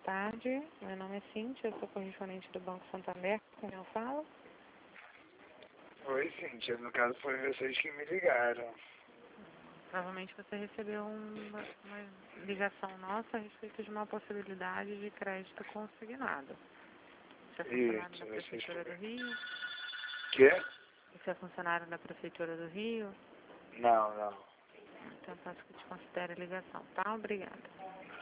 tarde. Meu nome é Cíntia, eu sou correspondente do Banco Santander. Com quem eu falo? Oi, Cíntia. No caso, foi vocês que me ligaram. Provavelmente você recebeu uma ligação nossa a respeito de uma possibilidade de crédito consignado. Você é funcionário da Isso, vocês Prefeitura do Rio? Quê? Você é funcionário da Prefeitura do Rio? Não, não. Então eu peço que te considere a ligação, tá? Obrigada.